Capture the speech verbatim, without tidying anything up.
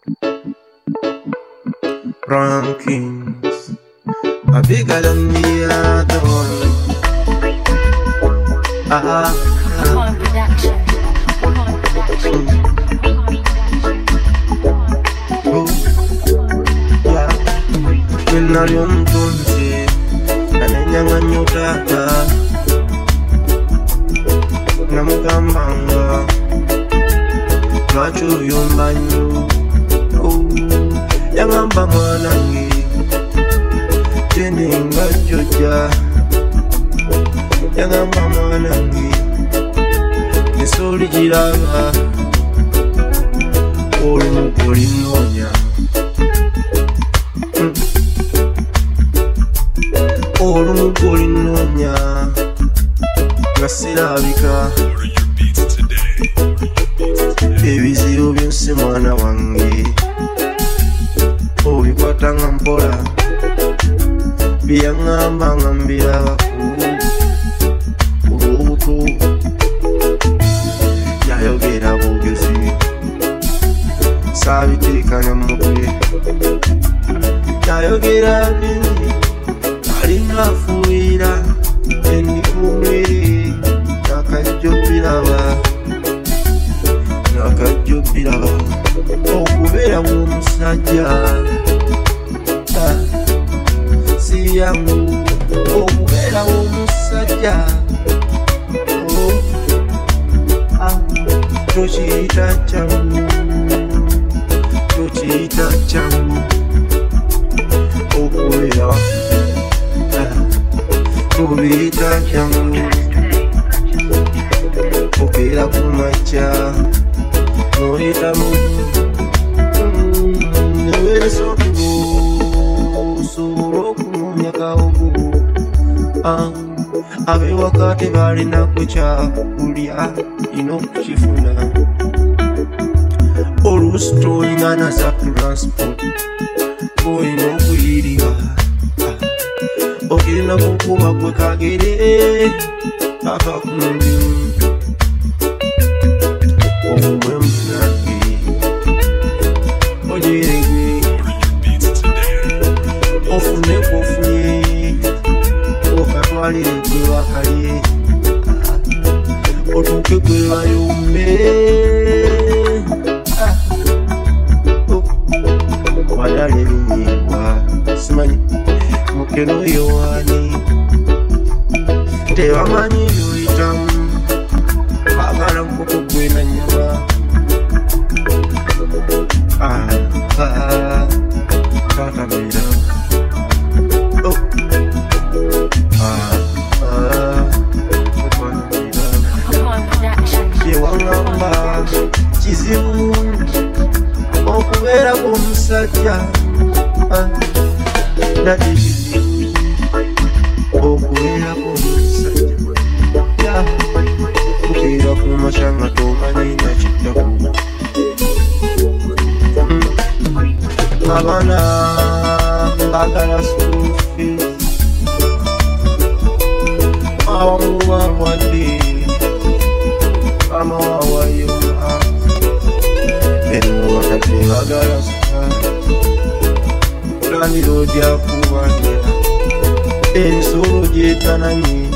Rankings are bigger than the other one. Ah, Upon production. Upon production. oh, yeah. When I am twenty, and I am a new data. Namugambanga, Machu Yombanyu. Oh, Yangamba Manangi, Jeninga Joja. Yangamba Manangi, Nisoli Jiranga, Olu Polinonia. Olu Polinonia. Ngasirabika ebizibu byonse mwana wange obikwata nga mpola byeyaŋŋamba nga mbirabaku olw'obuto yayogera bwogezi saabiteekanya mutwe yayogera bingi alinga afuuyira endikumwere nakajjo biraba nakajjo biraba okubeera bw'omusajja si yangu okubeera bw'omusajja tokiyita kyangu tokiyita kyangu okubeera tobiyita kyangu okeera ku makya noyitamu neweeresa okugo osobola okunoonya kawogo abewaka tebalinaku kyakulya ina okukifuna oluusi tolina na za transport olina okuyirira okirina kukuba gwe kagere akakundi obumwe munagi ojeregwe ofune kofunye okatwalire gwe wakalye otuuke gwe bayombe wadala ebinyibwa simanyi mukeno yowaani tebamanyi byoyitamu bagala nkoko gwe na nyama tatamira byewaŋŋamba kizibu okubeera k'omusajja nati kizibu okubeera k'omusajja kuteera ku makya nga tomanyi nakiddako abaana bagala school fees abamu balwadde amawawayoma eno bakadde bagala sukaali laniro gyakubanira emisolo gyetananyi